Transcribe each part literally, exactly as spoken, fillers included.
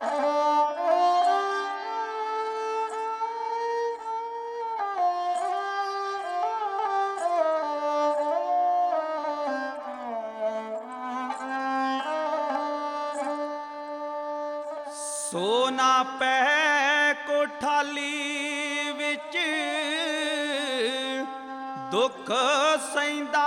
ਸੋ ਨਾ ਪੈ ਕੋਠਾਲੀ ਵਿੱਚ ਦੁੱਖ ਸਹਿੰਦਾ,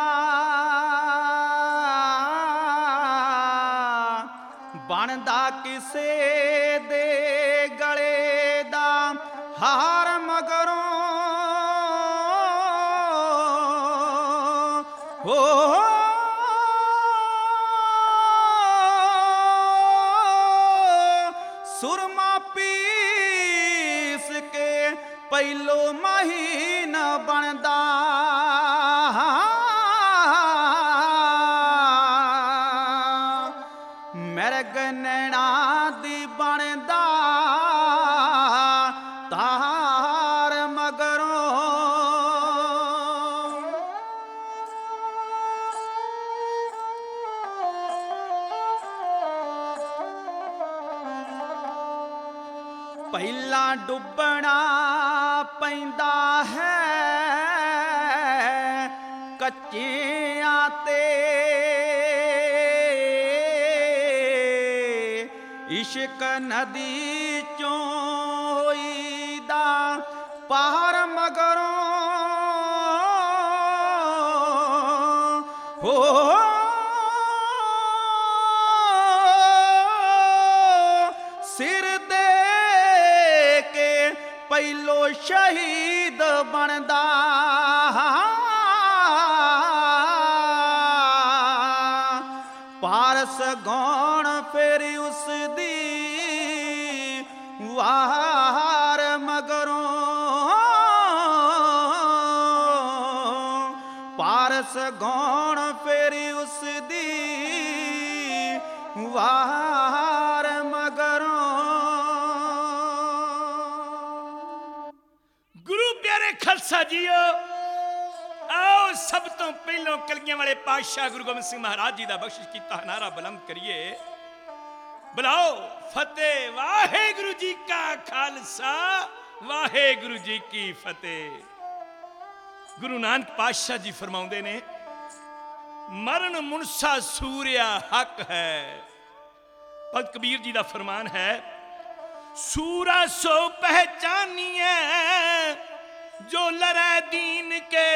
ਬਣਦਾ ਕਿਸੇ ਦੇ ਗਲੇ ਦਾ ਹਾਰ ਮਗਰੋਂ ਹੋ। ਸੁਰਮਾ ਪੀਸ ਕੇ ਪਹਿਲੋ ਮਹੀਨਾ ਬਣਦਾ, ਮਿਰਗ ਨੈਣਾ ਦੀ ਬਣਦਾ ਤਾਰ ਮਗਰੋਂ। ਪਹਿਲਾਂ ਡੁੱਬਣਾ ਪੈਂਦਾ ਹੈ ਕੱਚਿਆਂ ਤੇ, ਇਸ਼ਕ ਨਦੀ ਚੋਂ ਹੋਈਦਾ ਪਾਰ ਮਗਰੋਂ ਹੋ। ਸਿਰ ਦੇ ਕੇ ਪਹਿਲੋ ਸ਼ਹੀਦ ਬਣਦਾ, ਪਾਰਸ ਗੌਣ ਫਿਰ ਉਸ ਦੀ ਵਾਰ ਮਗਰੋਂ, ਪਾਰਸ ਗੌਣ ਫਿਰ ਉਸ ਦੀ ਵਾਰ ਮਗਰੋਂ। ਗੁਰੂ ਪਿਆਰੇ ਖਾਲਸਾ ਜੀਓ, ਆਓ ਸਭ ਤੋਂ ਪਹਿਲੋਂ ਕਲਗੀਆਂ ਵਾਲੇ ਪਾਤਸ਼ਾਹ ਗੁਰੂ ਗੋਬਿੰਦ ਸਿੰਘ ਮਹਾਰਾਜ ਜੀ ਦਾ ਬਖਸ਼ਿਸ਼ ਕੀਤਾ ਨਾਰਾ ਬੁਲੰਦ ਕਰੀਏ, ਬੁਲਾਓ ਫਤਿਹ। ਵਾਹਿਗੁਰੂ ਜੀ ਕਾ ਖਾਲਸਾ, ਵਾਹਿਗੁਰੂ ਜੀ ਕੀ ਫਤਿਹ। ਗੁਰੂ ਨਾਨਕ ਪਾਤਸ਼ਾਹ ਜੀ ਫਰਮਾਉਂਦੇ ਨੇ, ਮਰਨ ਮੁਨਸਾ ਸੂਰਿਆ ਹੱਕ ਹੈ। ਭਗਤ ਕਬੀਰ ਜੀ ਦਾ ਫਰਮਾਨ ਹੈ, ਸੂਰਾ ਸੋ ਪਹਿਚਾਨੀਏ ਜੋ ਲੜੈ ਦੀਨ ਕੇ,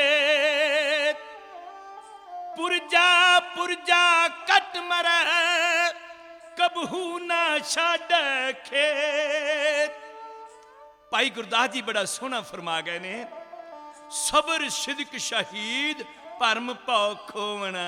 ਪੁਰਜਾ ਪੁਰਜਾ ਕਟ ਮਰੈ ਕਬਹੂ ਨਾ ਛੱਡ ਖੇਤ। ਭਾਈ ਗੁਰਦਾਸ ਜੀ ਬੜਾ ਸੋਹਣਾ ਫਰਮਾ ਗਏ ਨੇ, ਸਬਰ ਸਿਦਕ ਸ਼ਹੀਦ ਭਰਮ ਭਉ ਖੋਵਣਾ।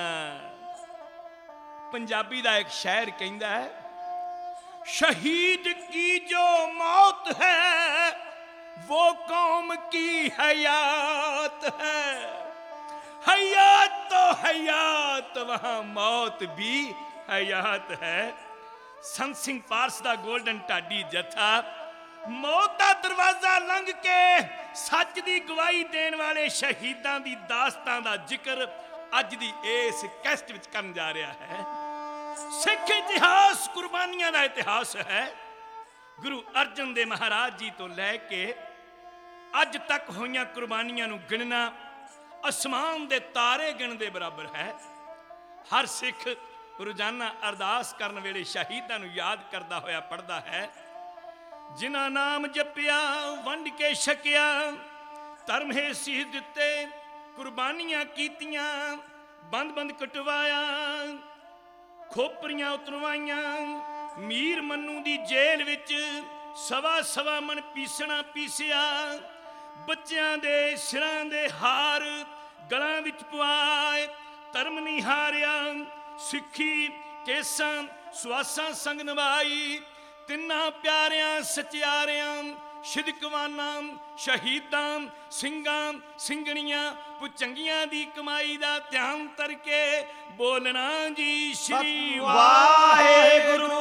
ਪੰਜਾਬੀ ਦਾ ਇੱਕ ਸ਼ਾਇਰ ਕਹਿੰਦਾ ਹੈ, शहीद की जो मौत है वो कौम की हयात है, हयात तो हयात वहां मौत भी हयात है। संत सिंह पारस दा गोल्डन ढाडी जथा मौत दा दरवाजा लंघ के सच दी गवाही देने वाले शहीदां दी दास्तां दा जिक्र अज दी इस कैसट विच करन जा रहा है। सिख इतिहास कुर्बानियां का इतिहास है। गुरु अर्जन देव महाराज जी तो लैके अज तक होइयां कुर्बानियां नूं गिनना आसमान दे तारे गिन दे बराबर है। हर सिख रोजाना अरदास करन वेले शहीदां नूं याद करदा होया पढ़दा है, जिन्हां नाम जपिया वंड के छकिया, धर्म है सीह दिते कुर्बानियां कीतियां, बंद बंद कटवाया, खोपरियां उतरवाइयां, मीर मन्नू दी जेल विच सवा सवा मन पीसना पीसिया, बच्चियां दे सिरां दे हार गलां विच पवाए, धर्म नहीं हारिया, सिक्खी केसां सुआसां संग नवाई, तिन्ना प्यारियां सचियारियां शिदकवानां शहीदां सिंगां सिंगणियां पुचंगियां दी कमाई दा ध्यान करके बोलना जी श्री वाहेगुरु।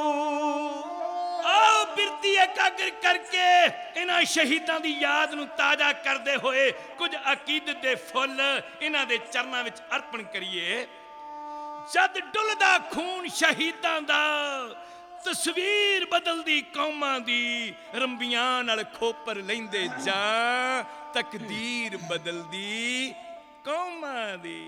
आओ बिरती एकाग्र करके इन्हां शहीदां दी याद नूं ताजा करदे होए कुछ अकीदत दे फुੱਲ इन्हां दे चरनां विच अर्पण करिए। जद डुलदा खून शहीदां दा ਤਸਵੀਰ ਬਦਲਦੀ ਕੌਮਾਂ ਦੀ, ਰੰਬੀਆਂ ਨਾਲ ਖੋਪਰ ਲੈਂਦੇ ਜਾਂ ਤਕਦੀਰ ਬਦਲਦੀ ਕੌਮਾਂ ਦੀ।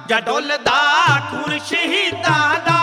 ਜਾਂ ਡੁੱਲਦਾ ਖੂਨ ਸ਼ਹੀਦਾਂ ਦਾ